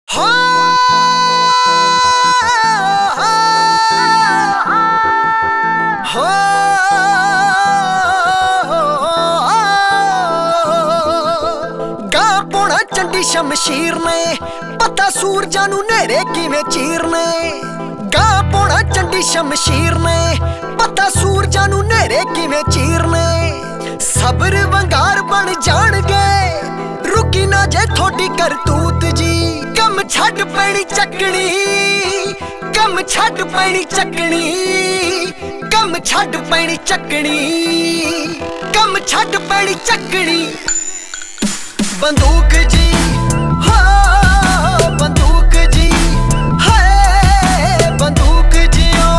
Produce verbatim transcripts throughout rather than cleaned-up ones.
चंडी शमशीर ने पता सूरजा नू नेरे किवें चीरने। गां पौना चंडी शमशीर ने पता सूरजा नू नेरे किवें चीरने। सबर वंगार बन जाणगे रुकी ना जे थोड़ी करतूत जी। कम छड्ड पैणी चकनी, कम छड्ड पैणी चकनी, कम छड्ड पैणी चकनी, कम छड्ड पैणी चकनी। बंदूक जी हो बंदूक जी है बंदूक जी ओ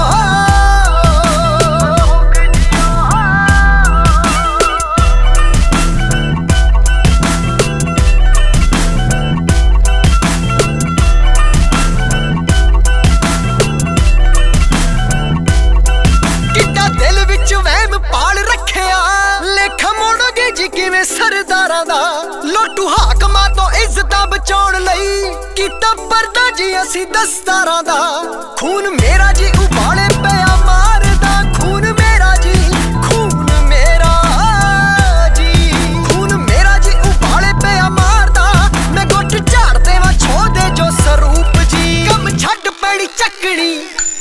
किड्डा दिल विच वहम पाल रखिया। लेखा मोड़ोगे जी किवें सरदारां दा। लोटू हाकमां तो इज्जतां बचाउण लई कीता पर्दा जी असीं दस्तारां दा। खून मेरा जी उबाले पिया मारदा, खून मेरा जी, खून मेरा जी, खून मेरा जी उबाले पिया मारदा। मैं गुट झाड़ देवां छो दे जो स्वरूप जी। कम छड्ड पैणी चकनी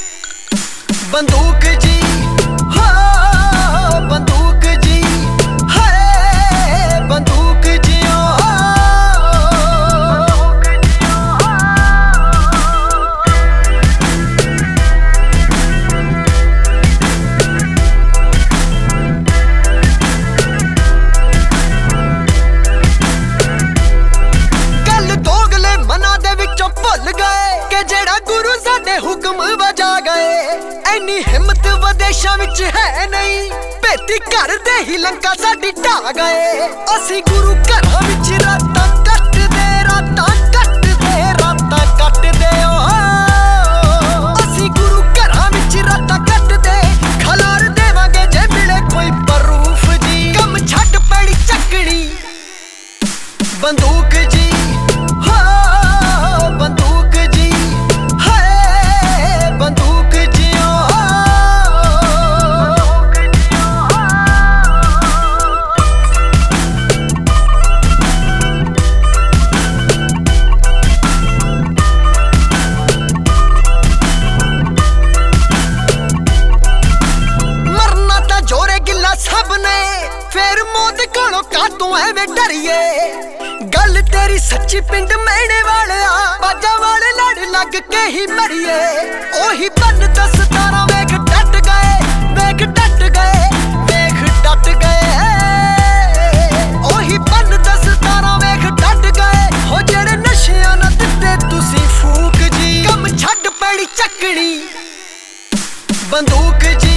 बंदूक जी हो बंदूक जी है बंदूक जी ओ गल दोगले मना दे विचों भुल गए कि जेड़ा गुरु साडे हुक्म वजा गए। ऐनी हिम्मत विदेशां विच है नहीं, भेती घर दे ही लंका साडी ढा गए। असीं गुरु घरां विच रातां कटदे, रातां कटदे, रातां कटदे ओ असीं गुरु घरां विच रातां कटदे। खलार देवांगे जे मिले कोई प्रूफ जी। कम छड्ड पैणी चकनी बंदूक जी हो बंदूक जी है बंदूक जी ओ मरना ता जोरे गिला सब ने फिर मौत कोलों कातों एवें डरिए। गल तेरी सच्ची पिंड मेणे वालिया बाजा वाले लड़ लग के ही मरिए। ओही बन दस तारा वेख डट गए, वेख डट गए, वेख डट गए। ओही बन दस तारा वेख डट गए हो जेड़े नशियां ना दित्ते तुसीं फूक जी। कम छड्ड पैणी चकनी बंदूक जी